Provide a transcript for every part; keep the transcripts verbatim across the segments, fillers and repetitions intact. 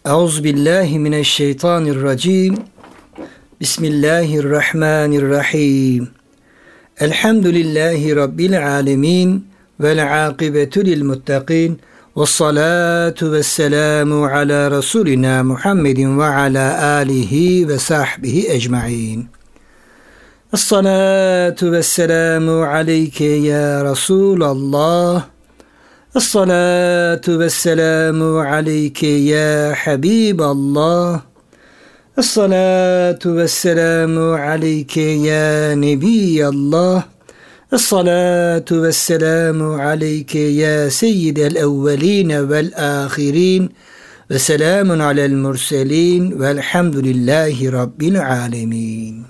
Euzubillahimineşşeytanirracim. Bismillahirrahmanirrahim. Elhamdülillahi Rabbil alemin. Vel akibetu lil muttaqin. Vessalatu vesselamu ala Resulina Muhammedin ve ala alihi ve sahbihi ecmain. Esselatu vesselamu aleyke ya Resulallah. Esselatu vesselamu aleyke ya Habiballah. Esselatu vesselamu aleyke ya Nebiyallah. Esselatu vesselamu aleyke ya seyyidel evveline vel ahirin. Ve selamun alel murselin velhamdülillahi rabbil alemin.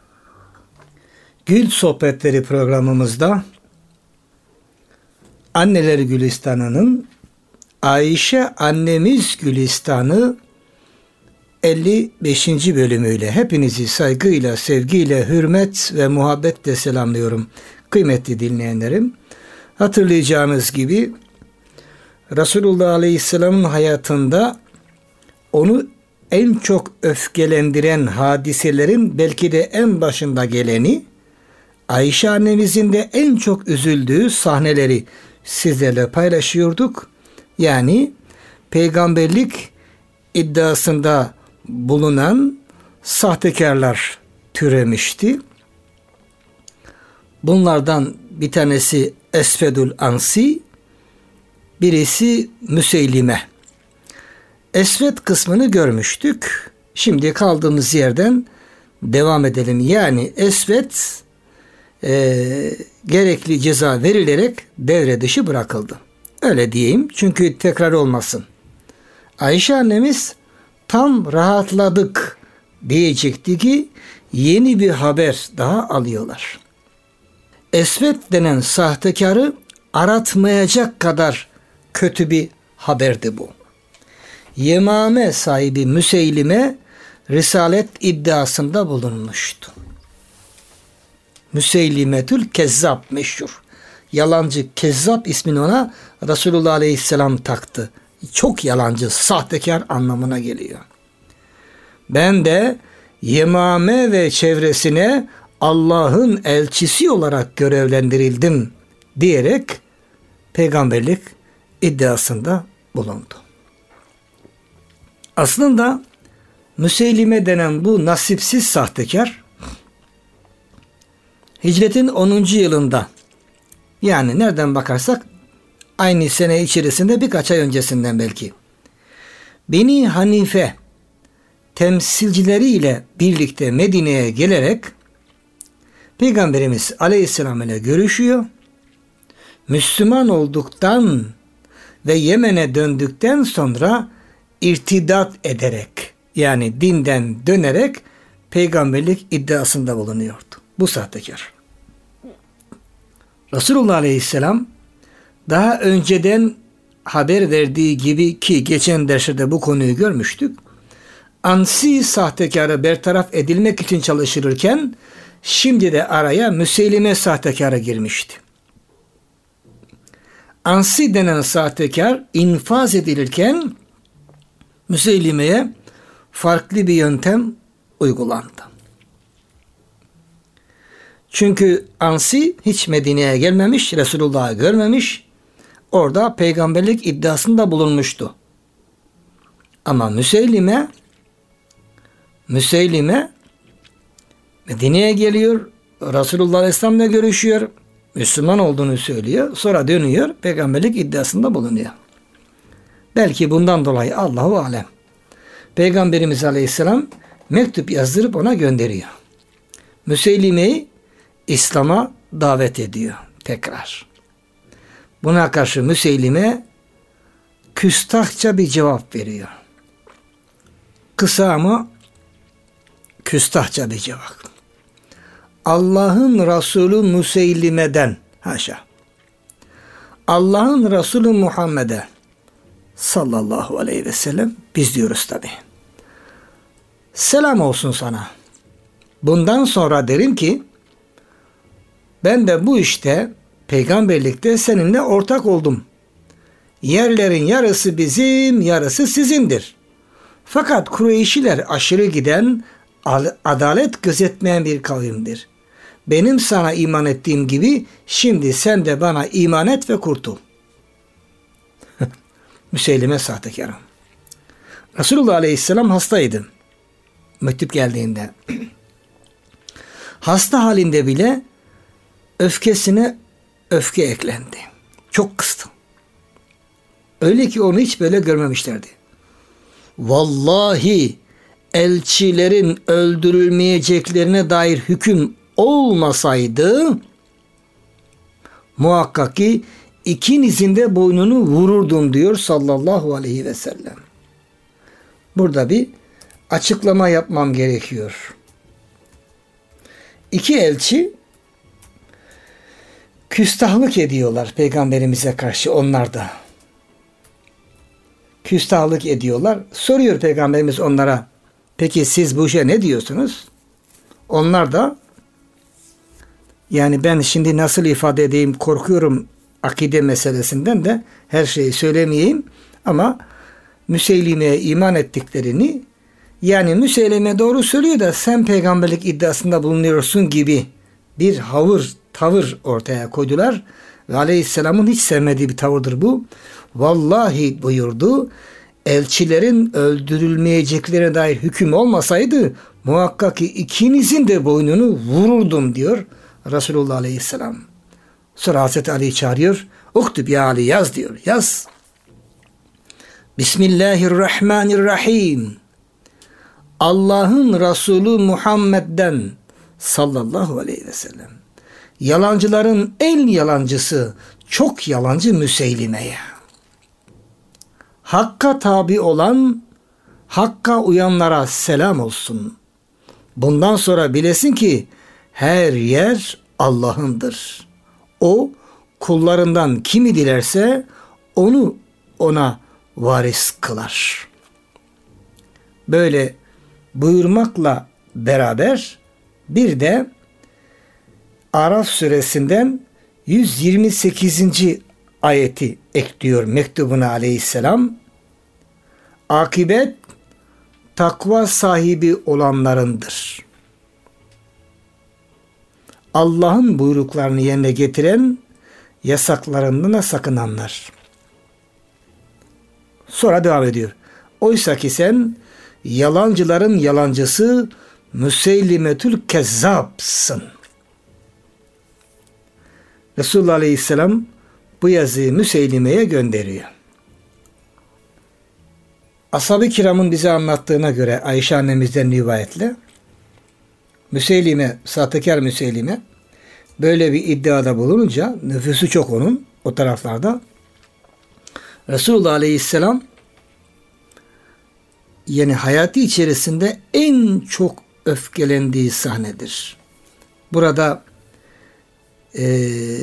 Gül Sohbetleri programımızda Anneler Gülistanı'nın Ayşe Annemiz Gülistanı elli beşinci bölümüyle hepinizi saygıyla, sevgiyle, hürmet ve muhabbetle selamlıyorum kıymetli dinleyenlerim. Hatırlayacağınız gibi Resulullah Aleyhisselam'ın hayatında onu en çok öfkelendiren hadiselerin belki de en başında geleni, Ayşe annemizin de en çok üzüldüğü sahneleri sizlerle paylaşıyorduk. Yani peygamberlik iddiasında bulunan sahtekarlar türemişti. Bunlardan bir tanesi Esvedül Ansi, birisi Müseylime. Esved kısmını görmüştük. Şimdi kaldığımız yerden devam edelim. Yani Esved e, gerekli ceza verilerek devre dışı bırakıldı. Öyle diyeyim çünkü tekrar olmasın. Ayşe annemiz tam rahatladık diyecekti ki yeni bir haber daha alıyorlar. Esved denen sahtekarı aratmayacak kadar kötü bir haberdi bu. Yemame sahibi Müseylime risalet iddiasında bulunmuştu. Müseylimetül Kezzab meşhur. Yalancı Kezzab ismini ona Resulullah Aleyhisselam taktı. Çok yalancı, sahtekar anlamına geliyor. Ben de Yemame ve çevresine Allah'ın elçisi olarak görevlendirildim diyerek peygamberlik iddiasında bulundu. Aslında Müseylime denen bu nasipsiz sahtekar Hicretin onuncu yılında, yani nereden bakarsak aynı sene içerisinde birkaç ay öncesinden belki, Beni Hanife temsilcileriyle birlikte Medine'ye gelerek Peygamberimiz Aleyhisselam ile görüşüyor. Müslüman olduktan ve Yemen'e döndükten sonra irtidat ederek, yani dinden dönerek peygamberlik iddiasında bulunuyordu. Bu sahtekar. Resulullah Aleyhisselam daha önceden haber verdiği gibi, ki geçen derste bu konuyu görmüştük, Ansi sahtekarı bertaraf edilmek için çalışılırken şimdi de araya Müseylime sahtekarı girmişti. Ansi denen sahtekar infaz edilirken Müseylime'ye farklı bir yöntem uygulandı. Çünkü Ansi hiç Medine'ye gelmemiş, Resulullah'ı görmemiş, orada peygamberlik iddiasında bulunmuştu. Ama Müseylime Müseylime Medine'ye geliyor, Resulullah Aleyhisselam'la görüşüyor, Müslüman olduğunu söylüyor, sonra dönüyor, peygamberlik iddiasında bulunuyor. Belki bundan dolayı Allahu alem Peygamberimiz Aleyhisselam mektup yazdırıp ona gönderiyor. Müseylime'yi İslam'a davet ediyor tekrar. Buna karşı Müseylime küstahça bir cevap veriyor. Kısa ama küstahça bir cevap. Allah'ın Resulü Müseylime'den, haşa, Allah'ın Resulü Muhammed'e sallallahu aleyhi ve sellem, biz diyoruz tabi, selam olsun sana. Bundan sonra derim ki ben de bu işte peygamberlikte seninle ortak oldum. Yerlerin yarısı bizim, yarısı sizindir. Fakat Kureyşiler aşırı giden, adalet gözetmeyen bir kavimdir. Benim sana iman ettiğim gibi şimdi sen de bana iman et ve kurtul. Müseylime sahtekarı. Resulullah Aleyhisselam hastaydı. Mektup geldiğinde. Hasta halinde bile öfkesine öfke eklendi. Çok kızdı. Öyle ki onu hiç böyle görmemişlerdi. Vallahi elçilerin öldürülmeyeceklerine dair hüküm olmasaydı muhakkak ki ikinizin de boynunu vururdum diyor sallallahu aleyhi ve sellem. Burada bir açıklama yapmam gerekiyor. İki elçi küstahlık ediyorlar Peygamberimize karşı, onlar da. Küstahlık ediyorlar. Soruyor Peygamberimiz onlara, peki siz bu işe ne diyorsunuz? Onlar da, yani ben şimdi nasıl ifade edeyim, korkuyorum akide meselesinden de her şeyi söylemeyeyim ama Müseylime'ye iman ettiklerini, yani Müseylime doğru söylüyor da sen peygamberlik iddiasında bulunuyorsun gibi bir havır, tavır ortaya koydular. Ve Aleyhisselam'ın hiç sevmediği bir tavırdır bu. Vallahi buyurdu, elçilerin öldürülmeyeceklerine dair hüküm olmasaydı muhakkak ki ikinizin de boynunu vururdum diyor Resulullah Aleyhisselam. Sonra Hazreti Ali çağırıyor. Uktub ya Ali, yaz diyor. Yaz. Bismillahirrahmanirrahim. Allah'ın Resulü Muhammed'den sallallahu aleyhi ve sellem, yalancıların en yalancısı, çok yalancı Müseylime'ye, Hakka tabi olan, Hakka uyanlara selam olsun. Bundan sonra bilesin ki her yer Allah'ındır. O kullarından kimi dilerse onu ona varis kılar. Böyle buyurmakla beraber bir de Araf suresinden yüz yirmi sekizinci ayeti ekliyor mektubuna Aleyhisselam. Akibet takva sahibi olanlarındır. Allah'ın buyruklarını yerine getiren, yasaklarından sakınanlar. Sonra devam ediyor. Oysa ki sen yalancıların yalancısı Müseylimetül Kezzab'sın. Resulullah Aleyhisselam bu yazıyı Müseylime'ye gönderiyor. Ashab-ı kiramın bize anlattığına göre Ayşe annemizden rivayetle Müseylime, sahtekar Müseylime böyle bir iddiada bulununca, nüfusu çok onun o taraflarda, Resulullah Aleyhisselam yani hayatı içerisinde en çok öfkelendiği sahnedir. Burada e,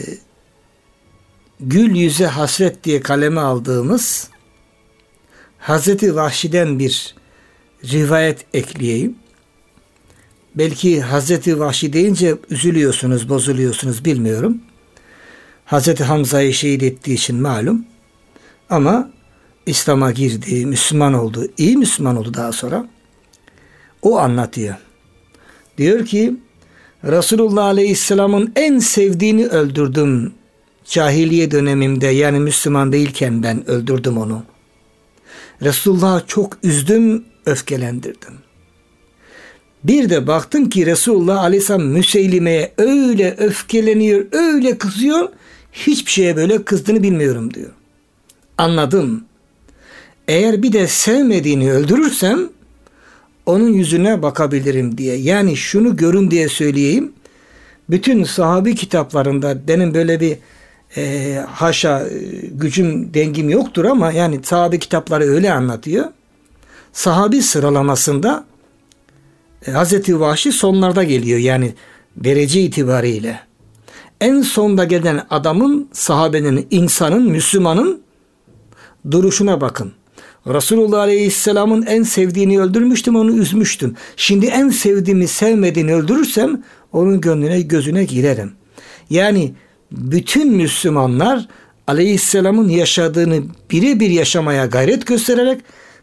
Gül Yüze Hasret diye kaleme aldığımız Hazreti Vahşi'den bir rivayet ekleyeyim. Belki Hazreti Vahşi deyince üzülüyorsunuz, bozuluyorsunuz, bilmiyorum. Hazreti Hamza'yı şehit ettiği için malum. Ama İslam'a girdi, Müslüman oldu, iyi Müslüman oldu daha sonra. O anlatıyor. Diyor ki, Resulullah Aleyhisselam'ın en sevdiğini öldürdüm. Cahiliye dönemimde, yani Müslüman değilken ben öldürdüm onu. Resulullah'ı çok üzdüm, öfkelendirdim. Bir de baktım ki Resulullah Aleyhisselam Müseylime'ye öyle öfkeleniyor, öyle kızıyor, hiçbir şeye böyle kızdığını bilmiyorum diyor. Anladım. Eğer bir de sevmediğini öldürürsem onun yüzüne bakabilirim diye. Yani şunu görün diye söyleyeyim. Bütün sahabi kitaplarında benim böyle bir e, haşa gücüm, dengim yoktur ama yani sahabi kitapları öyle anlatıyor. Sahabi sıralamasında e, Hazreti Vahşi sonlarda geliyor, yani derece itibariyle. En sonda gelen adamın, sahabenin, insanın, Müslümanın duruşuna bakın. Resulullah Aleyhisselam'ın en sevdiğini öldürmüştüm, onu üzmüştüm. Şimdi en sevdiğimi, sevmediğini öldürürsem onun gönlüne, gözüne girerim. Yani bütün Müslümanlar Aleyhisselam'ın yaşadığını birebir yaşamaya gayret göstererek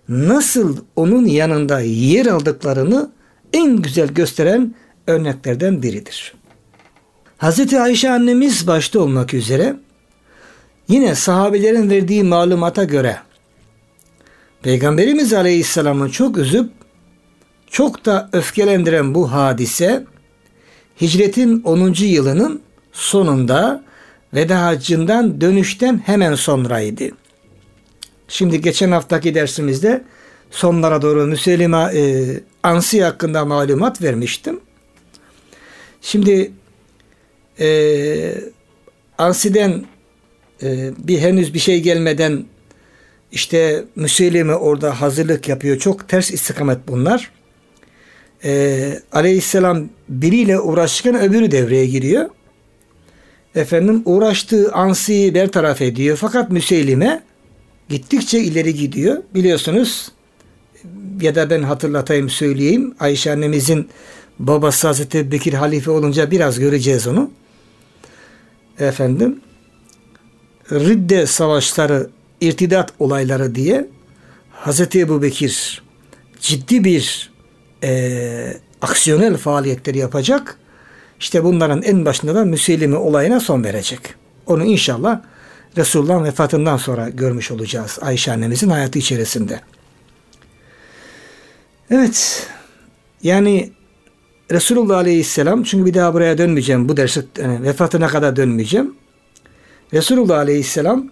nasıl onun yanında yer aldıklarını en güzel gösteren örneklerden biridir. Hazreti Ayşe annemiz başta olmak üzere yine sahabelerin verdiği malumata göre Peygamberimiz Aleyhisselam'ı çok üzüp çok da öfkelendiren bu hadise hicretin onuncu yılının sonunda veda haccından dönüşten hemen sonraydı. Şimdi geçen haftaki dersimizde sonlara doğru Müseylime e, Ansi hakkında malumat vermiştim. Şimdi e, Ansi'den e, bir henüz bir şey gelmeden işte Müseylime orada hazırlık yapıyor. Çok ters istikamet bunlar. E, Aleyhisselam biriyle uğraşırken öbürü devreye giriyor. Efendim uğraştığı Ansi'yi bertaraf ediyor. Fakat Müseylime gittikçe ileri gidiyor. Biliyorsunuz ya da ben hatırlatayım söyleyeyim. Ayşe annemizin babası Hazreti Bekir halife olunca biraz göreceğiz onu. Efendim Ridde savaşları, irtidat olayları diye Hazreti Ebubekir ciddi bir e, aksiyonel faaliyetleri yapacak. İşte bunların en başında da Müseylime olayına son verecek. Onu inşallah Resulullah'ın vefatından sonra görmüş olacağız Ayşe annemizin hayatı içerisinde. Evet, yani Resulullah Aleyhisselam, çünkü bir daha buraya dönmeyeceğim, bu dersi yani vefatına kadar dönmeyeceğim. Resulullah Aleyhisselam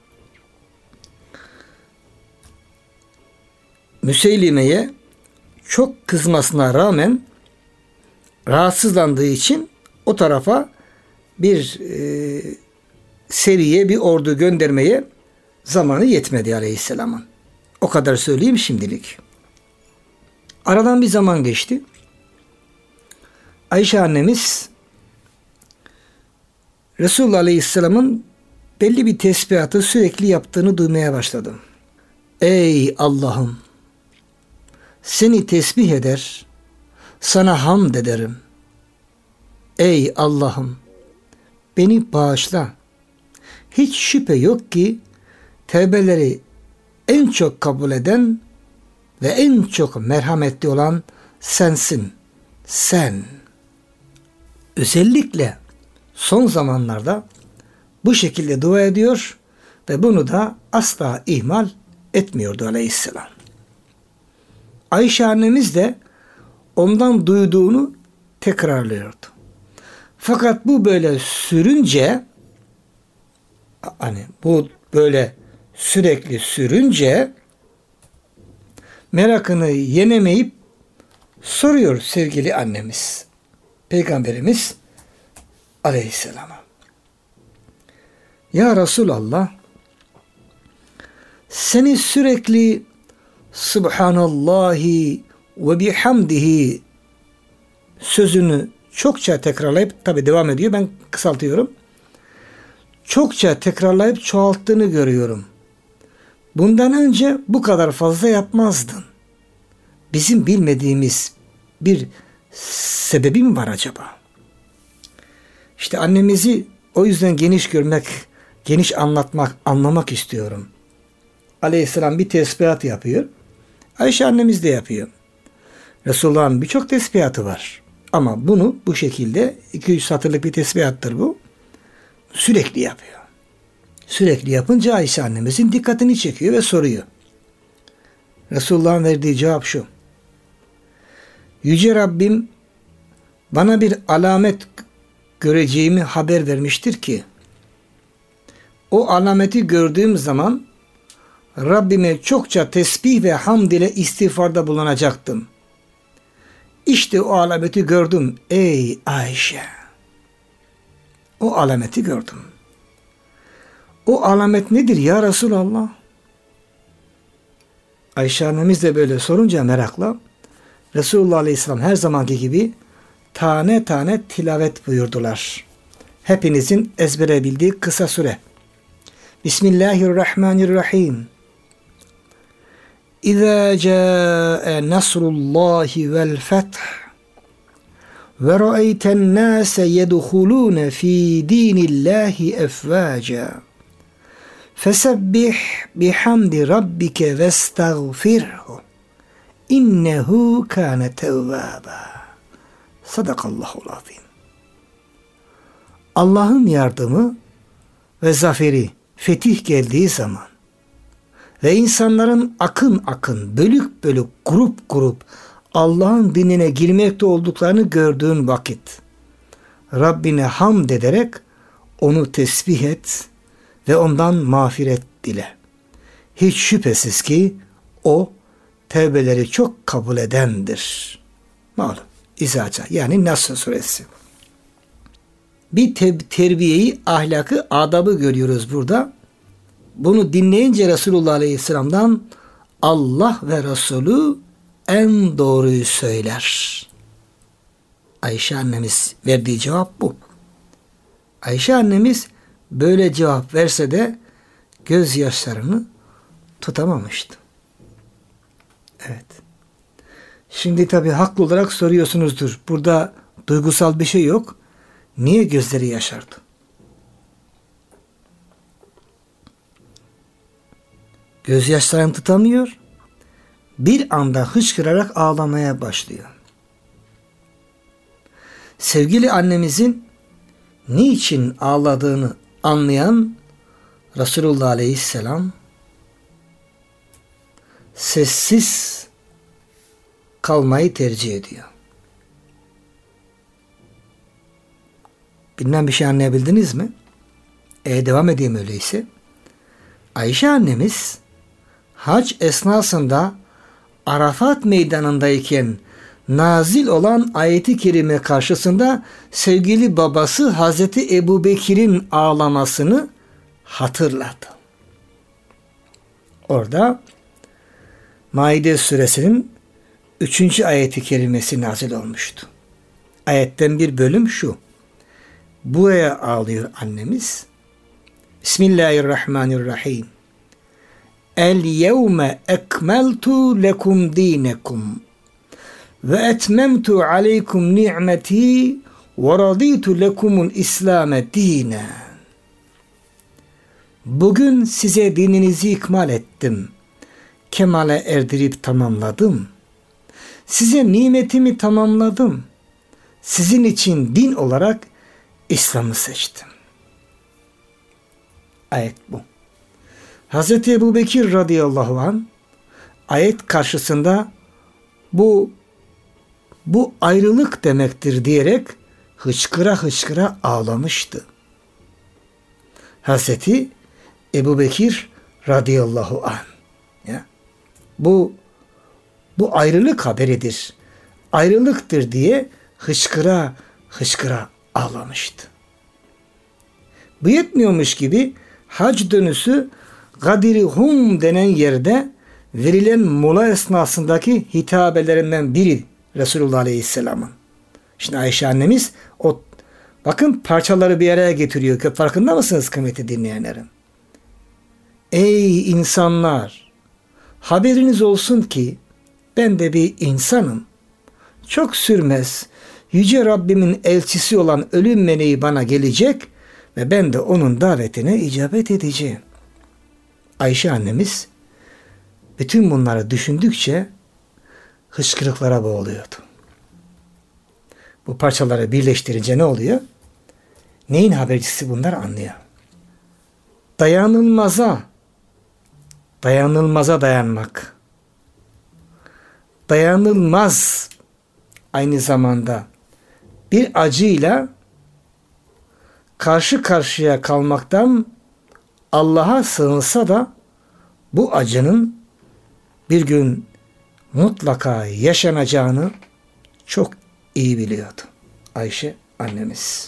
Müseylime'ye çok kızmasına rağmen rahatsızlandığı için o tarafa bir e, seriye, bir ordu göndermeye zamanı yetmedi Aleyhisselam'ın. O kadar söyleyeyim şimdilik. Aradan bir zaman geçti. Ayşe annemiz Resulullah Aleyhisselam'ın belli bir tesbihatı sürekli yaptığını duymaya başladı. Ey Allah'ım! Seni tesbih eder, sana hamd ederim. Ey Allah'ım! Beni bağışla. Hiç şüphe yok ki tevbeleri en çok kabul eden ve en çok merhametli olan sensin. Sen. Özellikle son zamanlarda bu şekilde dua ediyor ve bunu da asla ihmal etmiyordu Aleyhisselam. Ayşe annemiz de ondan duyduğunu tekrarlıyordu. Fakat bu böyle sürünce, hani bu böyle sürekli sürünce merakını yenemeyip soruyor sevgili annemiz Peygamberimiz Aleyhisselam'a. Ya Resulallah, seni sürekli Subhanallahi ve bihamdihi sözünü çokça tekrarlayıp, tabi devam ediyor, ben kısaltıyorum. Çokça tekrarlayıp çoğalttığını görüyorum. Bundan önce bu kadar fazla yapmazdın. Bizim bilmediğimiz bir sebebi mi var acaba? İşte annemizi o yüzden geniş görmek, geniş anlatmak, anlamak istiyorum. Aleyhisselam bir tesbihat yapıyor. Ayşe annemiz de yapıyor. Resulullah'ın birçok tesbihatı var. Ama bunu bu şekilde iki üç satırlık bir tesbihattır bu. Sürekli yapıyor. Sürekli yapınca Ayşe annemizin dikkatini çekiyor ve soruyor. Resulullah'ın verdiği cevap şu. Yüce Rabbim bana bir alamet göreceğimi haber vermiştir ki o alameti gördüğüm zaman Rabbime çokça tesbih ve hamd ile istiğfarda bulunacaktım. İşte o alameti gördüm ey Ayşe. O alameti gördüm. O alamet nedir ya Resulallah? Ayşe annemiz de böyle sorunca merakla Resulullah Aleyhisselam her zamanki gibi tane tane tilavet buyurdular. Hepinizin ezbere bildiği kısa süre. Bismillahirrahmanirrahim. İzâ câe nasrullâhi vel feth ve ra'eyten nâse yedhulûne fî dînillâhi efvâca Fesebbih bihamdi rabbike vestağfirhu. İnnehu kâne tevvâbâ. Sadakallahul azim. Allah'ın yardımı ve zaferi, fetih geldiği zaman ve insanların akın akın, bölük bölük, grup grup Allah'ın dinine girmekte olduklarını gördüğün vakit Rabbine hamd ederek onu tesbih et ve ondan mağfiret dile. Hiç şüphesiz ki o tevbeleri çok kabul edendir. Malum İzaca yani Nasr suresi. Bir te- terbiyeyi, ahlakı, adabı görüyoruz burada. Bunu dinleyince Resulullah Aleyhisselam'dan Allah ve Resulü en doğruyu söyler. Ayşe annemiz verdiği cevap bu. Ayşe annemiz böyle cevap verse de gözyaşlarını tutamamıştı. Evet. Şimdi tabii haklı olarak soruyorsunuzdur. Burada duygusal bir şey yok. Niye gözleri yaşardı? Gözyaşlarını tutamıyor. Bir anda hıçkırarak ağlamaya başlıyor. Sevgili annemizin niçin ağladığını anlayan Resulullah Aleyhisselam sessiz kalmayı tercih ediyor. Bilmem bir şey anlayabildiniz mi? E, devam edeyim öyleyse. Ayşe annemiz hac esnasında Arafat meydanındayken nazil olan ayeti kerime karşısında sevgili babası Hazreti Ebubekir'in ağlamasını hatırladı. Orada Maide suresinin üçüncü ayeti kerimesi nazil olmuştu. Ayetten bir bölüm şu. Buraya ağlıyor annemiz. Bismillahirrahmanirrahim. El yevme ekmeltu lekum dinekum ve etmemtu aleykum ni'meti ve raditu lekumul İslame dinen. Bugün size dininizi ikmal ettim. Kemale erdirip tamamladım. Size nimetimi tamamladım. Sizin için din olarak İslam'ı seçtim. Ayet bu. Hazreti Ebubekir radıyallahu anh ayet karşısında bu bu ayrılık demektir diyerek hıçkıra hıçkıra ağlamıştı. Hazreti Ebubekir radıyallahu anh ya, bu bu ayrılık haberidir. Ayrılıktır diye hıçkıra hıçkıra ağlamıştı. Bu yetmiyormuş gibi hac dönüşü Gadir-i Hum denen yerde verilen mola esnasındaki hitabelerinden biri Resulullah Aleyhisselam'ın. Şimdi Ayşe annemiz o bakın parçaları bir araya getiriyor. Farkında mısınız kıymeti dinleyenlerim? Ey insanlar! Haberiniz olsun ki ben de bir insanım. Çok sürmez. Yüce Rabbimin elçisi olan ölüm meleği bana gelecek ve ben de onun davetine icabet edeceğim. Ayşe annemiz bütün bunları düşündükçe hıçkırıklara boğuluyordu. Bu parçaları birleştirince ne oluyor? Neyin habercisi bunlar anlıyor. Dayanılmaza, dayanılmaza dayanmak. Dayanılmaz aynı zamanda bir acıyla karşı karşıya kalmaktan Allah'a sığınsa da bu acının bir gün mutlaka yaşanacağını çok iyi biliyordu Ayşe annemiz.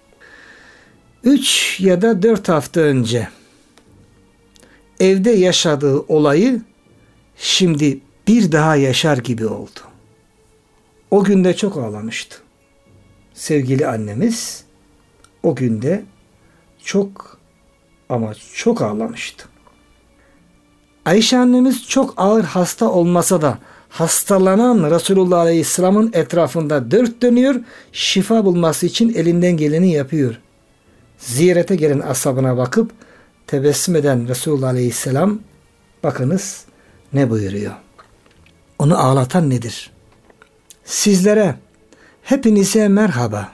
Üç ya da dört hafta önce evde yaşadığı olayı şimdi bir daha yaşar gibi oldu. O günde çok ağlamıştı. Sevgili annemiz o günde çok ama çok ağlamıştı. Ayşe annemiz çok ağır hasta olmasa da hastalanan Resulullah Aleyhisselam'ın etrafında dört dönüyor, şifa bulması için elinden geleni yapıyor. Ziyarete gelen ashabına bakıp tebessüm eden Resulullah Aleyhisselam bakınız ne buyuruyor. Onu ağlatan nedir? Sizlere, hepinize merhaba.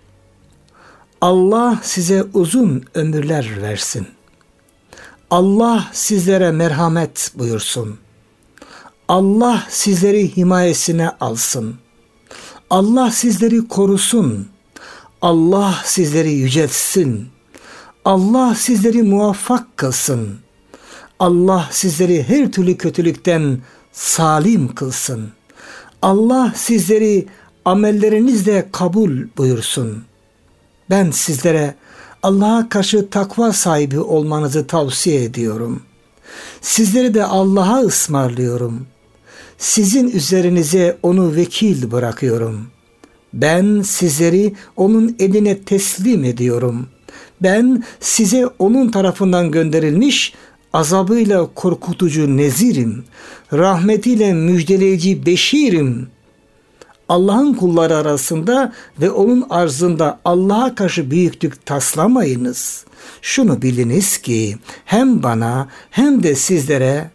Allah size uzun ömürler versin. Allah sizlere merhamet buyursun. Allah sizleri himayesine alsın. Allah sizleri korusun. Allah sizleri yüceltsin. Allah sizleri muvaffak kılsın. Allah sizleri her türlü kötülükten salim kılsın. Allah sizleri amellerinizle kabul buyursun. Ben sizlere Allah'a karşı takva sahibi olmanızı tavsiye ediyorum. Sizleri de Allah'a ısmarlıyorum. Sizin üzerinize onu vekil bırakıyorum. Ben sizleri onun eline teslim ediyorum. Ben size onun tarafından gönderilmiş azabıyla korkutucu nezirim. Rahmetiyle müjdeleyici beşirim. Allah'ın kulları arasında ve onun arzında Allah'a karşı büyüklük taslamayınız. Şunu biliniz ki hem bana hem de sizlere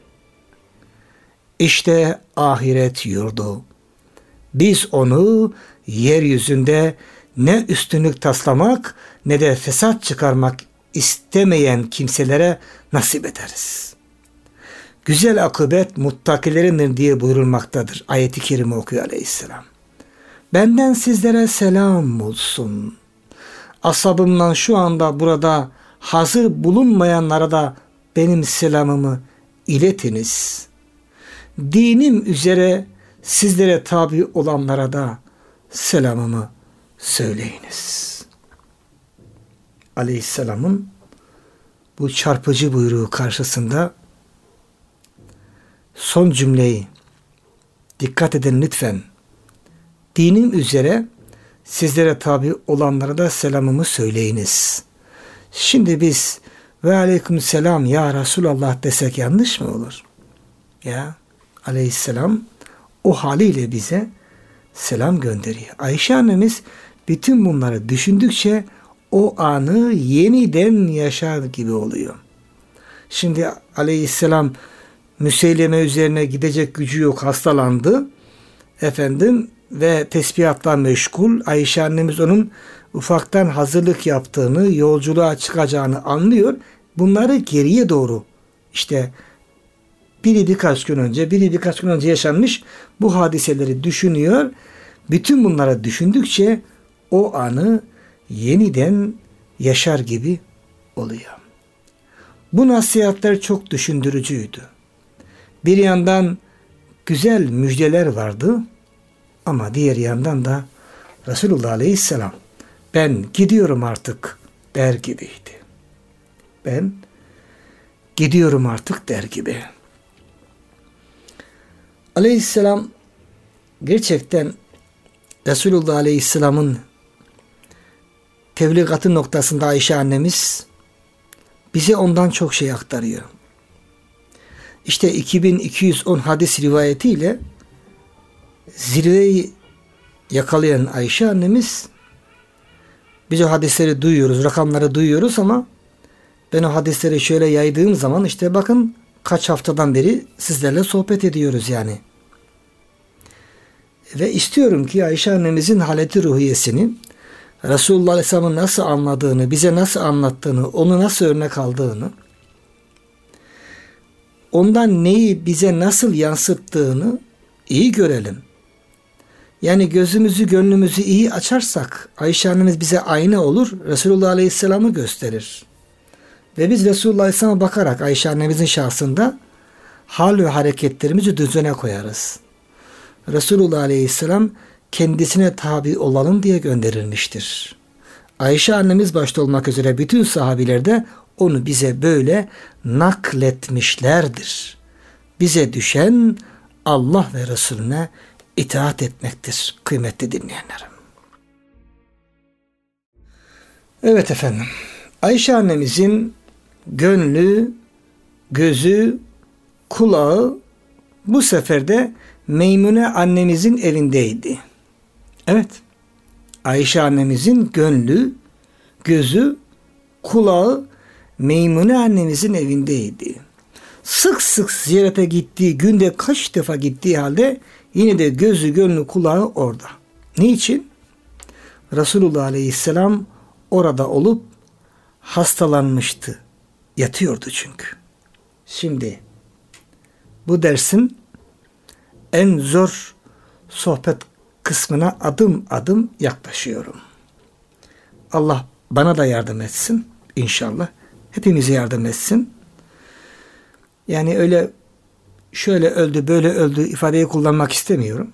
işte ahiret yurdu. Biz onu yeryüzünde ne üstünlük taslamak ne de fesat çıkarmak istemeyen kimselere nasip ederiz. Güzel akıbet muttakilerindir diye buyurulmaktadır. Ayet-i kerime okuyor Aleyhisselam. Benden sizlere selam olsun. Ashabımdan şu anda burada hazır bulunmayanlara da benim selamımı iletiniz. Dinim üzere sizlere tabi olanlara da selamımı söyleyiniz. Aleyhisselam'ın bu çarpıcı buyruğu karşısında son cümleyi dikkat edin lütfen. Dinim üzere sizlere tabi olanlara da selamımı söyleyiniz. Şimdi biz ve aleyküm selam ya Resulallah desek yanlış mı olur? Ya Aleyhisselam o haliyle bize selam gönderiyor. Ayşe annemiz bütün bunları düşündükçe o anı yeniden yaşar gibi oluyor. Şimdi Aleyhisselam Müseyleme üzerine gidecek gücü yok, hastalandı. Efendim ve tesbihatla meşgul. Ayşe annemiz onun ufaktan hazırlık yaptığını, yolculuğa çıkacağını anlıyor. Bunları geriye doğru işte biri birkaç gün önce, biri birkaç gün önce yaşanmış bu hadiseleri düşünüyor. Bütün bunları düşündükçe o anı yeniden yaşar gibi oluyor. Bu nasihatler çok düşündürücüydü. Bir yandan güzel müjdeler vardı ama diğer yandan da Resulullah Aleyhisselam ben gidiyorum artık der gibiydi. Ben gidiyorum artık der gibi. Aleyhisselam gerçekten Resulullah Aleyhisselam'ın tebligatı noktasında Ayşe annemiz bize ondan çok şey aktarıyor. İşte iki bin iki yüz on hadis rivayetiyle zirveyi yakalayan Ayşe annemiz biz o hadisleri duyuyoruz, rakamları duyuyoruz ama ben o hadisleri şöyle yaydığım zaman işte bakın kaç haftadan beri sizlerle sohbet ediyoruz yani. Ve istiyorum ki Ayşe annemizin haleti ruhiyesini, Resulullah Aleyhisselam'ın nasıl anladığını, bize nasıl anlattığını, onu nasıl örnek aldığını, ondan neyi bize nasıl yansıttığını iyi görelim. Yani gözümüzü, gönlümüzü iyi açarsak Ayşe annemiz bize ayna olur, Resulullah Aleyhisselam'ı gösterir. Ve biz Resulullah Aleyhisselam'a bakarak Ayşe annemizin şahsında hal ve hareketlerimizi düzene koyarız. Resulullah Aleyhisselam kendisine tabi olalım diye gönderilmiştir. Ayşe annemiz başta olmak üzere bütün sahabiler de onu bize böyle nakletmişlerdir. Bize düşen Allah ve Resulüne itaat etmektir kıymetli dinleyenlerim. Evet efendim. Ayşe annemizin gönlü, gözü, kulağı bu sefer de Meymune annemizin evindeydi. Evet. Ayşe annemizin gönlü, gözü, kulağı Meymune annemizin evindeydi. Sık sık ziyarete gittiği, günde kaç defa gittiği halde yine de gözü, gönlü, kulağı orada. Niçin? Resulullah Aleyhisselam orada olup hastalanmıştı. Yatıyordu çünkü. Şimdi bu dersin en zor sohbet kısmına adım adım yaklaşıyorum. Allah bana da yardım etsin inşallah. Hepimize yardım etsin. Yani öyle şöyle öldü, böyle öldü ifadeyi kullanmak istemiyorum.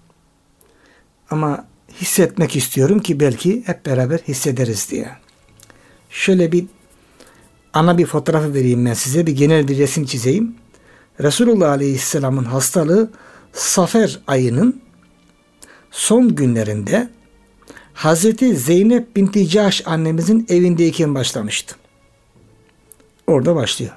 Ama hissetmek istiyorum ki belki hep beraber hissederiz diye. Şöyle bir ana bir fotoğrafı vereyim ben size. Bir genel bir resim çizeyim. Resulullah Aleyhisselam'ın hastalığı Safer ayının son günlerinde Hazreti Zeynep binti Cahş annemizin evindeyken başlamıştı. Orada başlıyor.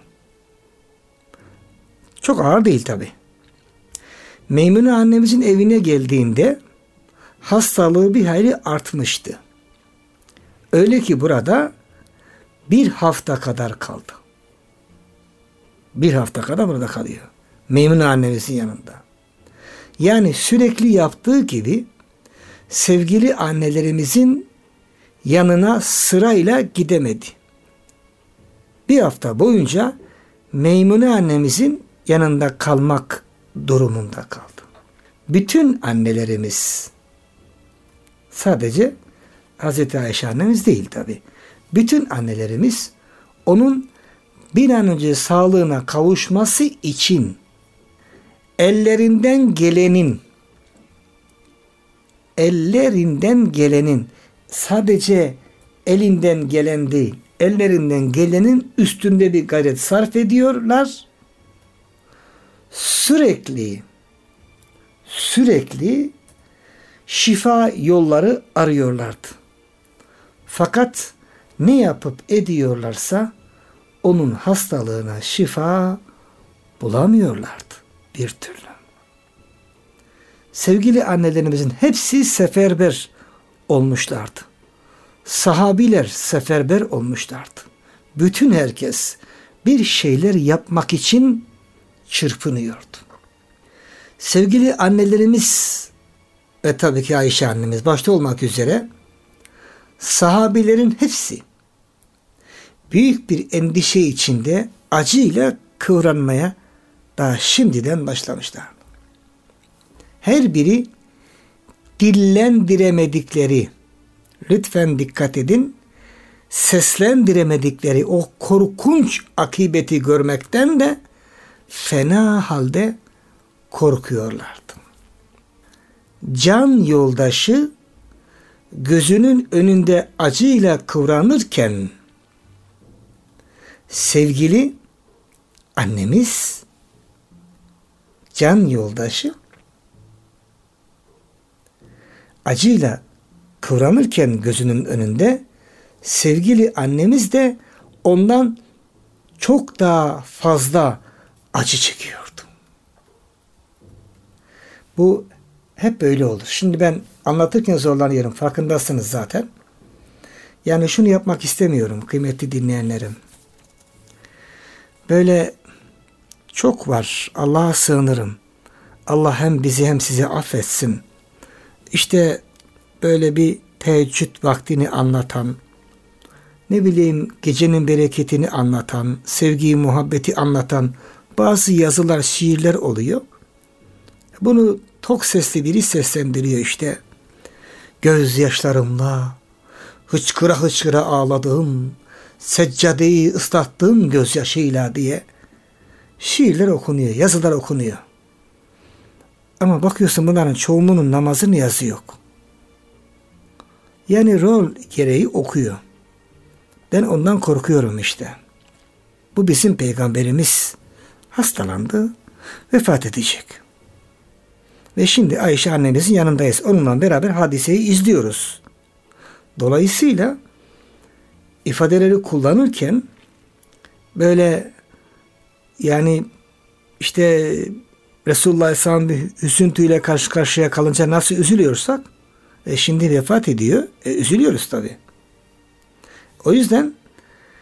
Çok ağır değil tabi. Meymune annemizin evine geldiğinde hastalığı bir hayli artmıştı. Öyle ki burada bir hafta kadar kaldı. Bir hafta kadar burada kalıyor. Meymune annemizin yanında. Yani sürekli yaptığı gibi sevgili annelerimizin yanına sırayla gidemedi. Bir hafta boyunca Meymune annemizin yanında kalmak durumunda kaldı. Bütün annelerimiz, sadece Hazreti Ayşe annemiz değil tabi. Bütün annelerimiz onun bir an önce sağlığına kavuşması için ellerinden gelenin ellerinden gelenin sadece elinden gelen değil, ellerinden gelenin üstünde bir gayret sarf ediyorlar. Sürekli sürekli şifa yolları arıyorlardı. Fakat ne yapıp ediyorlarsa onun hastalığına şifa bulamıyorlardı bir türlü. Sevgili annelerimizin hepsi seferber olmuşlardı. Sahabiler seferber olmuşlardı. Bütün herkes bir şeyler yapmak için çırpınıyordu. Sevgili annelerimiz ve tabii ki Ayşe annemiz başta olmak üzere sahabilerin hepsi büyük bir endişe içinde acıyla kıvranmaya daha şimdiden başlamışlar. Her biri dillendiremedikleri, lütfen dikkat edin, seslendiremedikleri o korkunç akıbeti görmekten de fena halde korkuyorlardı. Can yoldaşı gözünün önünde acıyla kıvranırken sevgili annemiz, can yoldaşı acıyla kıvranırken gözünün önünde sevgili annemiz de ondan çok daha fazla acı çekiyordu. Bu hep böyle olur. Şimdi ben anlatırken zorlanıyorum. Farkındasınız zaten. Yani şunu yapmak istemiyorum kıymetli dinleyenlerim. Böyle çok var. Allah'a sığınırım. Allah hem bizi hem sizi affetsin. İşte böyle bir teheccüd vaktini anlatan, ne bileyim gecenin bereketini anlatan, sevgiyi, muhabbeti anlatan bazı yazılar, şiirler oluyor. Bunu tok sesli biri seslendiriyor işte. Gözyaşlarımla hıçkıra hıçkıra ağladığım, seccadeyi ıslattığım gözyaşıyla diye şiirler okunuyor, yazılar okunuyor. Ama bakıyorsun bunların çoğunluğunun namazı niyazı yok. Yani rol gereği okuyor. Ben ondan korkuyorum işte. Bu bizim peygamberimiz hastalandı, vefat edecek. Ve şimdi Ayşe annemizin yanındayız. Onunla beraber hadiseyi izliyoruz. Dolayısıyla ifadeleri kullanırken böyle yani işte Resulullah Aleyhisselam bir üzüntüyle karşı karşıya kalınca nasıl üzülüyorsak e şimdi vefat ediyor. E, üzülüyoruz tabii. O yüzden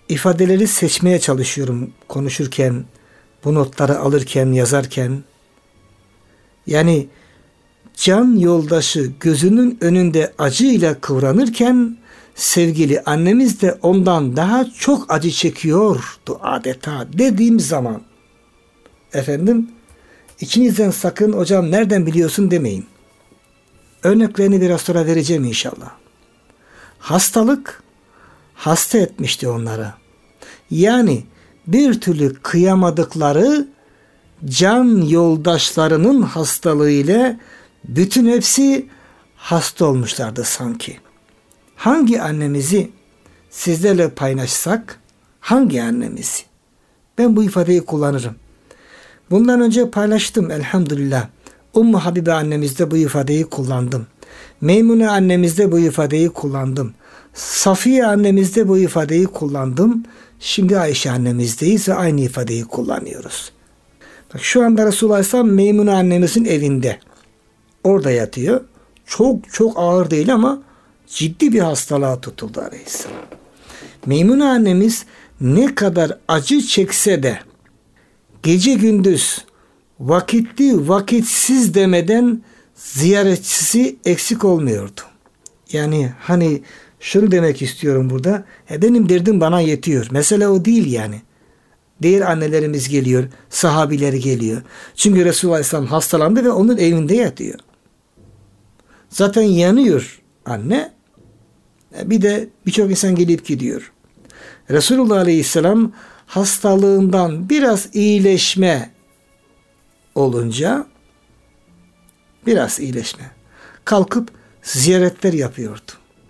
ifadeleri seçmeye çalışıyorum konuşurken, bu notları alırken, yazarken. Yani can yoldaşı gözünün önünde acıyla kıvranırken sevgili annemiz de ondan daha çok acı çekiyordu adeta dediğim zaman, efendim, İçinizden sakın hocam nereden biliyorsun demeyin. Örneklerini biraz sonra vereceğim inşallah. Hastalık hasta etmişti onları. Yani bir türlü kıyamadıkları can yoldaşlarının hastalığı ile bütün hepsi hasta olmuşlardı sanki. Hangi annemizi sizlerle paylaşsak, hangi annemizi? Ben bu ifadeyi kullanırım. Bundan önce paylaştım elhamdülillah. Ummu Habibe annemizde bu ifadeyi kullandım. Meymune annemizde bu ifadeyi kullandım. Safiye annemizde bu ifadeyi kullandım. Şimdi Ayşe annemizdeyiz ve aynı ifadeyi kullanıyoruz. Bak, şu anda Resulullah Aleyhisselam Meymune annemizin evinde. Orada yatıyor. Çok çok ağır değil ama ciddi bir hastalığa tutuldu Aleyhisselam. Meymune annemiz ne kadar acı çekse de gece gündüz vakitli vakitsiz demeden ziyaretçisi eksik olmuyordu. Yani hani şunu demek istiyorum burada. E benim derdim bana yetiyor. Mesele o değil yani. Diğer annelerimiz geliyor, sahabileri geliyor. Çünkü Resulullah Aleyhisselam hastalandı ve onun evinde yatıyor. Zaten yanıyor anne. Bir de birçok insan gelip gidiyor. Resulullah Aleyhisselam hastalığından biraz iyileşme olunca, biraz iyileşme, kalkıp ziyaretler yapıyordu.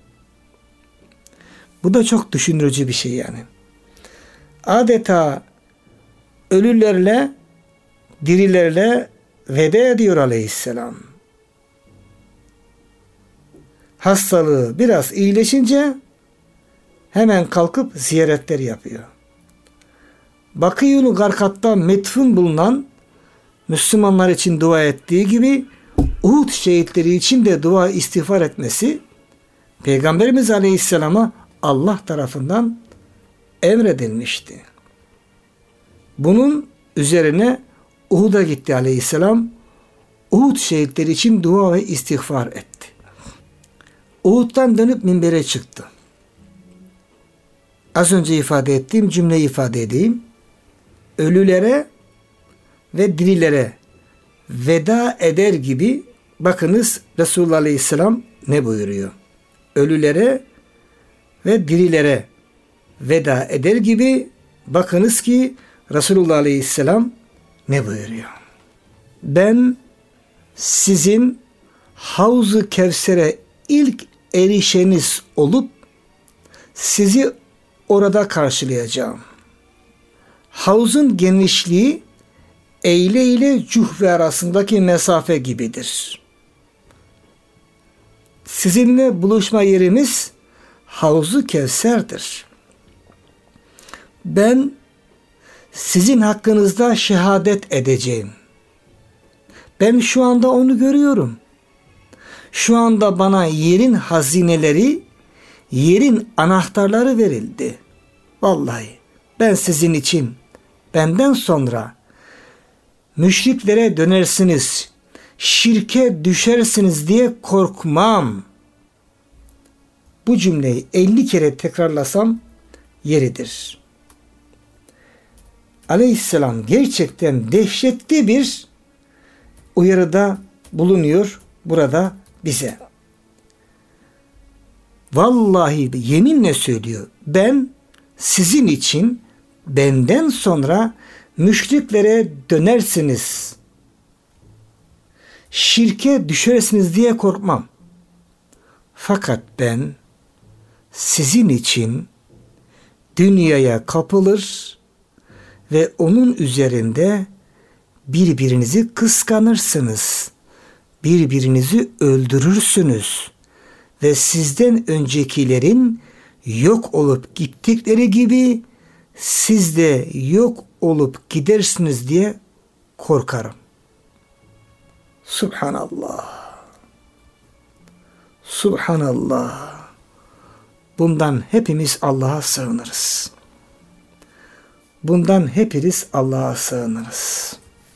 Bu da çok düşündürücü bir şey yani. Adeta ölülerle, dirilerle veda ediyor Aleyhisselam. Hastalığı biraz iyileşince hemen kalkıp ziyaretler yapıyor. Bakıyul Garkat'ta metfun bulunan Müslümanlar için dua ettiği gibi Uhud şehitleri için de dua istiğfar etmesi Peygamberimiz Aleyhisselam'a Allah tarafından emredilmişti. Bunun üzerine Uhud'a gitti Aleyhisselam. Uhud şehitleri için dua ve istiğfar etti. Uhud'dan dönüp minbere çıktı. Az önce ifade ettiğim cümleyi ifade edeyim. Ölülere ve dirilere veda eder gibi, bakınız Resulullah Aleyhisselam ne buyuruyor? Ölülere ve dirilere veda eder gibi, bakınız ki Resulullah Aleyhisselam ne buyuruyor? Ben sizin Havz-ı Kevser'e ilk erişeniz olup sizi orada karşılayacağım. Havuzun genişliği Eyle ile Cuhve arasındaki mesafe gibidir. Sizinle buluşma yerimiz Havz-ı Kevser'dir. Ben sizin hakkınızda şehadet edeceğim. Ben şu anda onu görüyorum. Şu anda bana yerin hazineleri, yerin anahtarları verildi. Vallahi ben sizin için benden sonra müşriklere dönersiniz, şirke düşersiniz diye korkmam. Bu cümleyi elli kere tekrarlasam yeridir. Aleyhisselam gerçekten dehşetli bir uyarıda bulunuyor burada bize. Vallahi yeminle söylüyor. Ben sizin için benden sonra müşriklere dönersiniz, şirke düşersiniz diye korkmam. Fakat ben sizin için dünyaya kapılır ve onun üzerinde birbirinizi kıskanırsınız, birbirinizi öldürürsünüz ve sizden öncekilerin yok olup gittikleri gibi siz de yok olup gidersiniz diye korkarım. Subhanallah. Subhanallah. Bundan hepimiz Allah'a sığınırız. bundan hepimiz Allah'a sığınırız.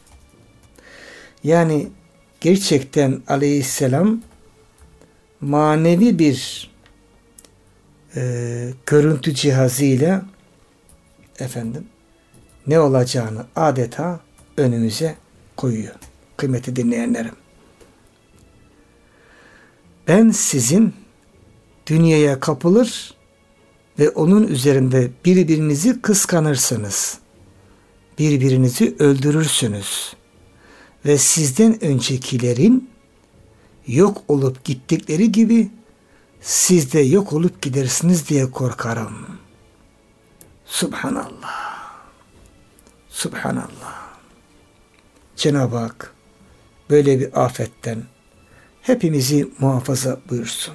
Yani gerçekten aleyhisselam manevi bir e, görüntü cihazıyla efendim ne olacağını adeta önümüze koyuyor. Kıymetli dinleyenlerim. Ben sizin dünyaya kapılır ve onun üzerinde birbirinizi kıskanırsınız. Birbirinizi öldürürsünüz. Ve sizden öncekilerin yok olup gittikleri gibi siz de yok olup gidersiniz diye korkarım. Subhanallah. Subhanallah. Cenab-ı Hak böyle bir afetten hepimizi muhafaza buyursun.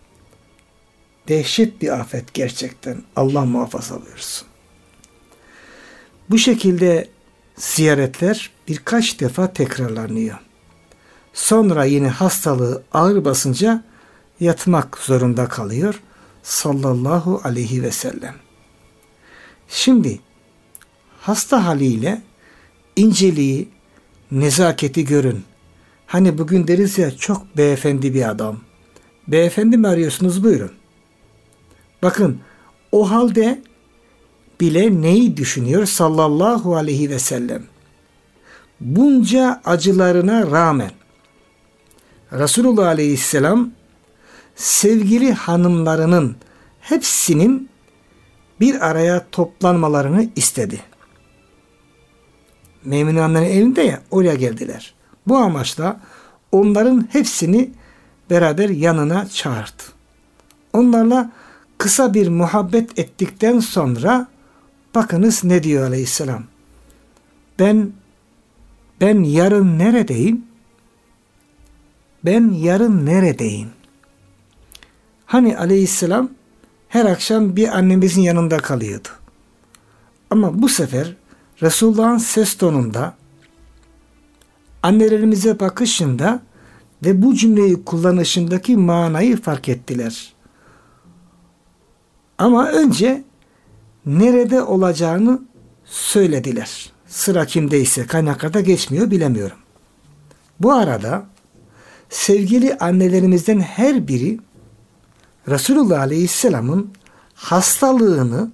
Dehşet bir afet gerçekten. Allah muhafaza buyursun. Bu şekilde ziyaretler birkaç defa tekrarlanıyor. Sonra yine hastalığı ağır basınca yatmak zorunda kalıyor. Sallallahu aleyhi ve sellem. Şimdi hasta haliyle inceliği, nezaketi görün. Hani bugün deriz ya, çok beyefendi bir adam. Beyefendi mi arıyorsunuz? Buyurun. Bakın o halde bile neyi düşünüyor sallallahu aleyhi ve sellem? Bunca acılarına rağmen Resulullah aleyhisselam sevgili hanımlarının hepsinin bir araya toplanmalarını istedi. Memnun Hanım'ın evinde ya, oraya geldiler. Bu amaçla onların hepsini beraber yanına çağırdı. Onlarla kısa bir muhabbet ettikten sonra bakınız ne diyor aleyhisselam. Ben ben yarın neredeyim? Ben yarın neredeyim? Hani aleyhisselam her akşam bir annemizin yanında kalıyordu. Ama bu sefer Resulullah'ın ses tonunda, annelerimize bakışında ve bu cümleyi kullanışındaki manayı fark ettiler. Ama önce nerede olacağını söylediler. Sıra kimdeyse, kaynaklarda geçmiyor, bilemiyorum. Bu arada sevgili annelerimizden her biri Resulullah Aleyhisselam'ın hastalığını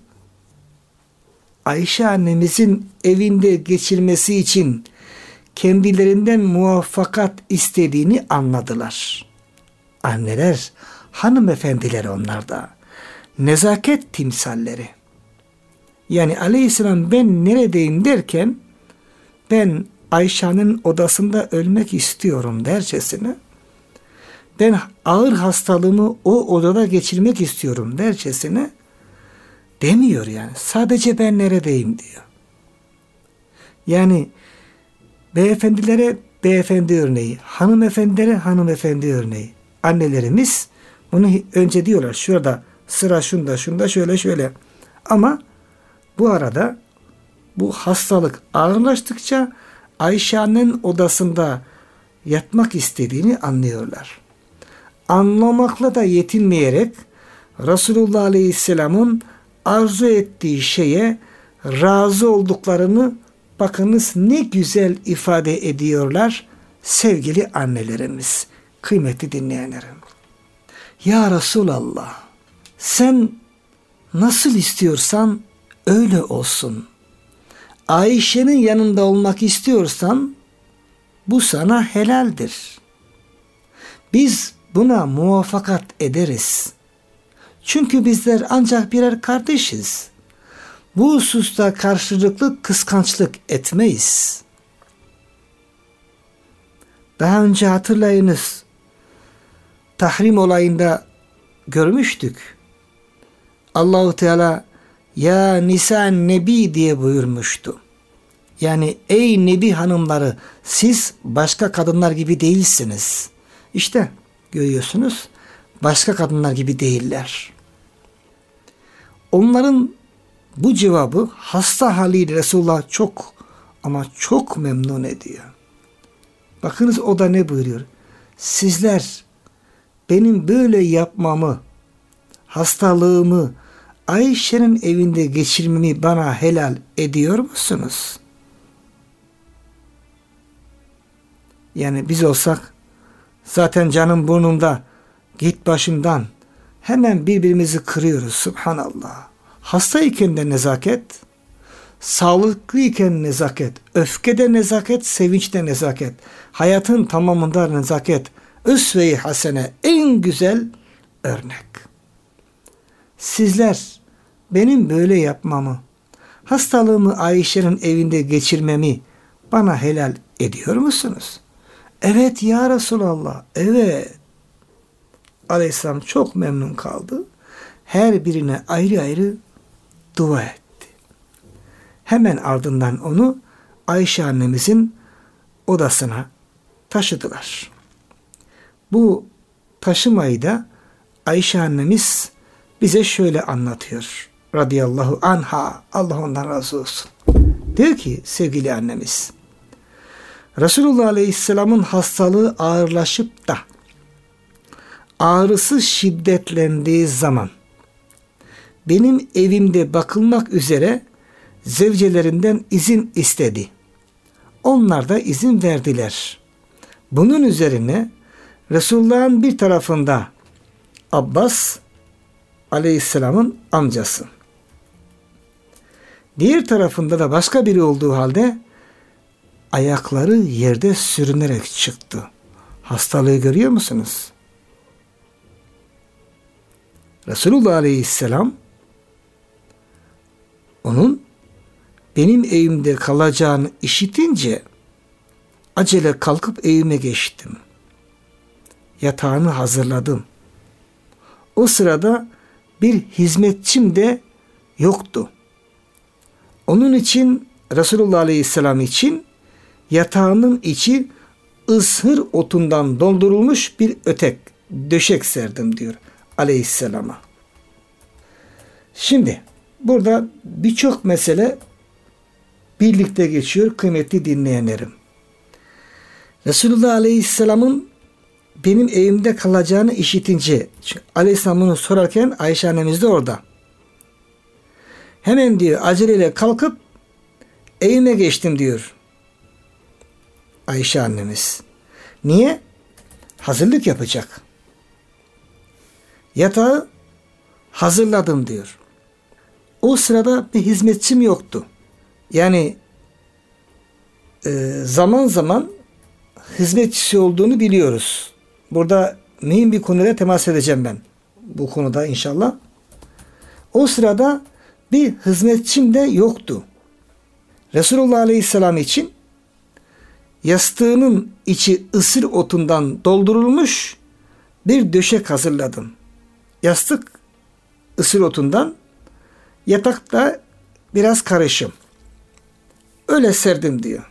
Ayşe annemizin evinde geçirmesi için kendilerinden muvaffakat istediğini anladılar. Anneler, hanımefendiler onlar da. Nezaket timsalleri. Yani aleyhisselam ben neredeyim derken ben Ayşe'nin odasında ölmek istiyorum dercesine, ben ağır hastalığımı o odada geçirmek istiyorum dercesine demiyor yani. Sadece ben neredeyim diyor. Yani beyefendilere beyefendi örneği, hanımefendilere hanımefendi örneği. Annelerimiz bunu önce diyorlar. Şurada sıra şunda şunda şöyle şöyle. Ama bu arada bu hastalık ağırlaştıkça Ayşe'nin odasında yatmak istediğini anlıyorlar. Anlamakla da yetinmeyerek Resulullah Aleyhisselam'ın arzu ettiği şeye razı olduklarını bakınız ne güzel ifade ediyorlar sevgili annelerimiz, kıymetli dinleyenlerim. Ya Resulallah, sen nasıl istiyorsan öyle olsun. Ayşe'nin yanında olmak istiyorsan bu sana helaldir. Biz buna muvaffakat ederiz. Çünkü bizler ancak birer kardeşiz. Bu hususta karşılıklı kıskançlık etmeyiz. Daha önce hatırlayınız, tahrim olayında görmüştük. Allahu Teala ya Nisa-n Nebi diye buyurmuştu. Yani ey Nebi hanımları, siz başka kadınlar gibi değilsiniz. İşte görüyorsunuz, başka kadınlar gibi değiller. Onların bu cevabı hasta haliyle Resulullah çok ama çok memnun ediyor. Bakınız o da ne buyuruyor? Sizler benim böyle yapmamı, hastalığımı Ayşe'nin evinde geçirmemi bana helal ediyor musunuz? Yani biz olsak zaten canım burnumda, git başımdan, hemen birbirimizi kırıyoruz. Subhanallah. Hastayken de nezaket, sağlıklıyken nezaket, öfkede nezaket, sevinçte nezaket, hayatın tamamında nezaket, üsve-i hasene, en güzel örnek. Sizler benim böyle yapmamı, hastalığımı Ayşe'nin evinde geçirmemi bana helal ediyor musunuz? Evet ya Resulallah, evet. Aleyhisselam çok memnun kaldı. Her birine ayrı ayrı dua etti. Hemen ardından onu Ayşe annemizin odasına taşıdılar. Bu taşımayı da Ayşe annemiz bize şöyle anlatıyor. Radıyallahu anha, Allah ondan razı olsun. Diyor ki sevgili annemiz, Resulullah Aleyhisselam'ın hastalığı ağırlaşıp da ağrısı şiddetlendiği zaman benim evimde bakılmak üzere zevcelerinden izin istedi. Onlar da izin verdiler. Bunun üzerine Resulullah'ın bir tarafında Abbas Aleyhisselam'ın amcası, diğer tarafında da başka biri olduğu halde ayakları yerde sürünerek çıktı. Hastalığı görüyor musunuz? Resulullah Aleyhisselam onun benim evimde kalacağını işitince acele kalkıp evime geçtim. Yatağını hazırladım. O sırada bir hizmetçim de yoktu. Onun için Resulullah Aleyhisselam için yatağının içi ıshır otundan doldurulmuş bir ötek, döşek serdim diyor Aleyhisselam'a. Şimdi burada birçok mesele birlikte geçiyor kıymetli dinleyenlerim. Resulullah Aleyhisselam'ın benim evimde kalacağını işitince, Aleyhisselam bunu sorarken Ayşe annemiz de orada. Hemen diyor aceleyle kalkıp evime geçtim diyor Ayşe annemiz. Niye? Hazırlık yapacak. Yatağı hazırladım diyor. O sırada bir hizmetçim yoktu. Yani e, zaman zaman hizmetçisi olduğunu biliyoruz. Burada mühim bir konuya temas edeceğim ben. Bu konuda inşallah. O sırada bir hizmetçim de yoktu. Resulullah Aleyhisselam için yastığının içi ısır otundan doldurulmuş bir döşek hazırladım. Yastık ısır otundan, yatakta biraz karışım. Öyle serdim diyor.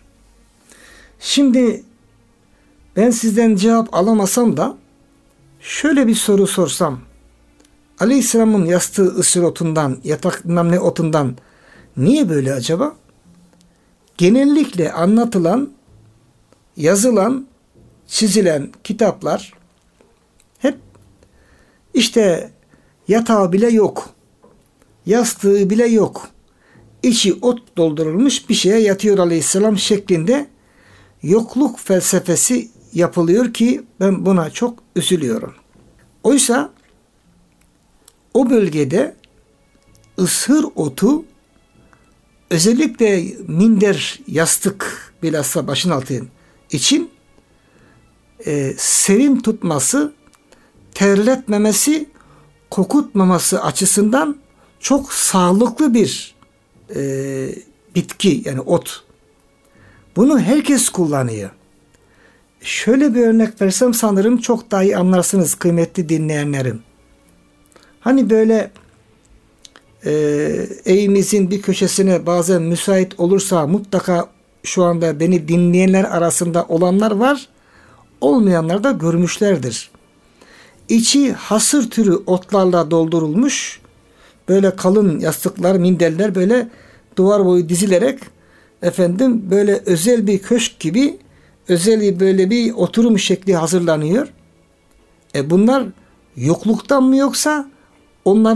Şimdi ben sizden cevap alamasam da şöyle bir soru sorsam. Aleyhisselam'ın yastığı ısır otundan, yatak ne otundan niye böyle acaba? Genellikle anlatılan, yazılan, çizilen kitaplar hep işte yatağı bile yok, yastığı bile yok, içi ot doldurulmuş bir şeye yatıyor Aleyhisselam şeklinde yokluk felsefesi yapılıyor ki ben buna çok üzülüyorum. Oysa o bölgede ısır otu özellikle minder, yastık bilhassa başın altı için e, serin tutması, terletmemesi, kokutmaması açısından çok sağlıklı bir e, bitki, yani ot. Bunu herkes kullanıyor. Şöyle bir örnek versem sanırım çok daha iyi anlarsınız kıymetli dinleyenlerim. Hani böyle e, evimizin bir köşesine bazen müsait olursa mutlaka şu anda beni dinleyenler arasında olanlar var, olmayanlar da görmüşlerdir. İçi hasır türü otlarla doldurulmuş böyle kalın yastıklar, minderler böyle duvar boyu dizilerek efendim böyle özel bir köşk gibi özel böyle bir oturum şekli hazırlanıyor. E bunlar yokluktan mı yoksa onları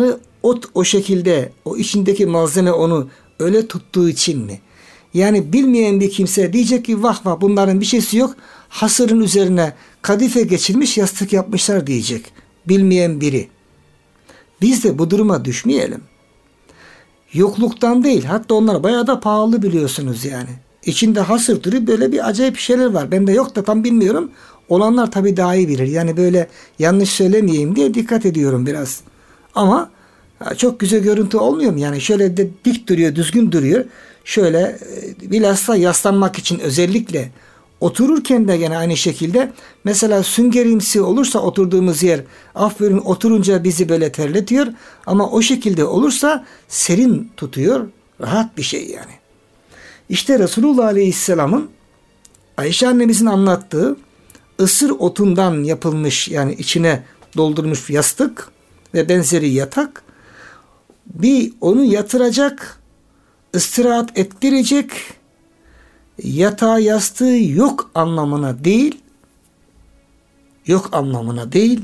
ot o şekilde, o içindeki malzeme onu öyle tuttuğu için mi? Yani bilmeyen bir kimse diyecek ki vah vah bunların bir şeysi yok. Hasırın üzerine kadife geçilmiş yastık yapmışlar diyecek. Bilmeyen biri. Biz de bu duruma düşmeyelim. Yokluktan değil. Hatta onlar bayağı da pahalı biliyorsunuz yani. İçinde hasır türü böyle bir acayip şeyler var. Ben de yok da tam bilmiyorum. Olanlar tabii daha iyi bilir. Yani böyle yanlış söylemeyeyim diye dikkat ediyorum biraz. Ama çok güzel görüntü olmuyor mu? Yani şöyle de dik duruyor, düzgün duruyor. Şöyle bilhassa yaslanmak için özellikle otururken de gene aynı şekilde mesela süngerimsi olursa oturduğumuz yer aferin oturunca bizi böyle terletiyor ama o şekilde olursa serin tutuyor. Rahat bir şey yani. İşte Resulullah Aleyhisselam'ın Ayşe annemizin anlattığı ısır otundan yapılmış yani içine doldurmuş yastık ve benzeri yatak bir onu yatıracak, istirahat ettirecek, yatağı yastığı yok anlamına değil, yok anlamına değil,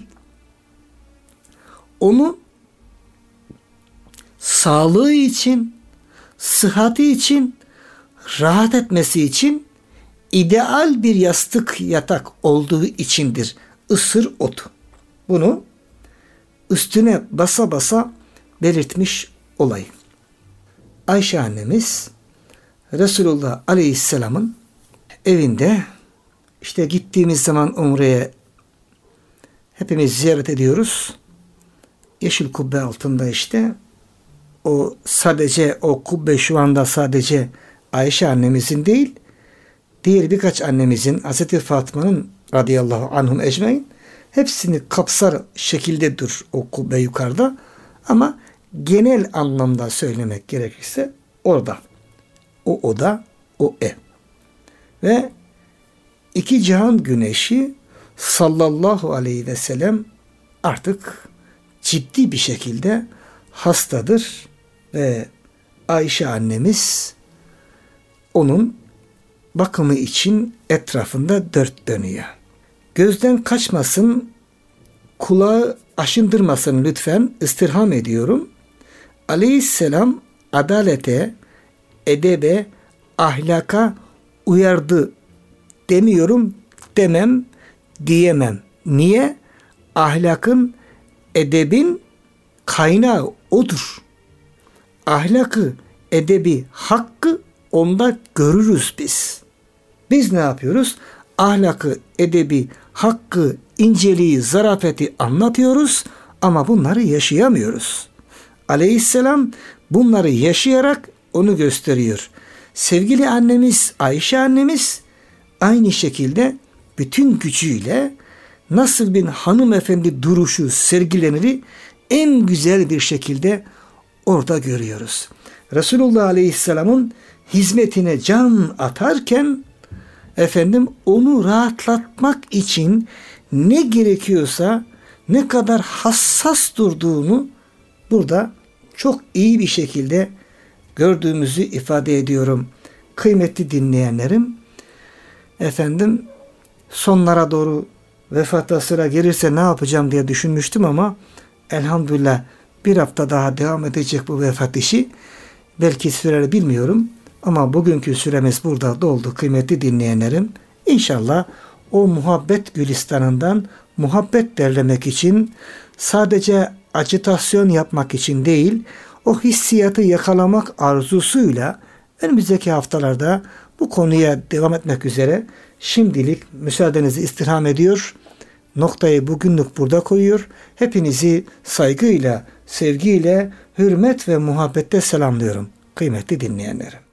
onu sağlığı için, sıhhati için, rahat etmesi için ideal bir yastık yatak olduğu içindir ısır otu. Bunu üstüne basa basa belirtmiş olayım. Ayşe annemiz Resulullah Aleyhisselam'ın evinde işte gittiğimiz zaman umreye hepimiz ziyaret ediyoruz. Yeşil kubbe altında işte o sadece o kubbe şu anda sadece Ayşe annemizin değil diğer birkaç annemizin Hazreti Fatma'nın radıyallahu anhum ecmaîn hepsini kapsar şekildedir o kubbe yukarıda ama genel anlamda söylemek gerekirse orada. O oda, o ev. Ve iki cihan güneşi sallallahu aleyhi ve sellem artık ciddi bir şekilde hastadır ve Ayşe annemiz onun bakımı için etrafında dört dönüyor. Gözden kaçmasın, kulağı aşındırmasın lütfen istirham ediyorum. Aleyhisselam adalete, edebe, ahlaka uyardı demiyorum, demem, diyemem. Niye? Ahlakın, edebin kaynağı odur. Ahlakı, edebi, hakkı onda görürüz biz. Biz ne yapıyoruz? Ahlakı, edebi, hakkı, inceliği, zarafeti anlatıyoruz ama bunları yaşayamıyoruz. Aleyhisselam bunları yaşayarak onu gösteriyor. Sevgili annemiz Ayşe annemiz aynı şekilde bütün gücüyle nasıl bir hanımefendi duruşu sergilenir en güzel bir şekilde orada görüyoruz. Resulullah Aleyhisselam'ın hizmetine can atarken efendim onu rahatlatmak için ne gerekiyorsa ne kadar hassas durduğunu burada çok iyi bir şekilde gördüğümüzü ifade ediyorum. Kıymetli dinleyenlerim, efendim sonlara doğru vefata sıra gelirse ne yapacağım diye düşünmüştüm ama elhamdülillah bir hafta daha devam edecek bu vefat işi. Belki sürer bilmiyorum ama bugünkü süremiz burada doldu kıymetli dinleyenlerim. İnşallah o muhabbet gülistanından muhabbet derlemek için sadece acitasyon yapmak için değil, o hissiyatı yakalamak arzusuyla önümüzdeki haftalarda bu konuya devam etmek üzere şimdilik müsaadenizi istirham ediyor. Noktayı bugünlük burada koyuyor. Hepinizi saygıyla, sevgiyle, hürmet ve muhabbette selamlıyorum kıymetli dinleyenlerim.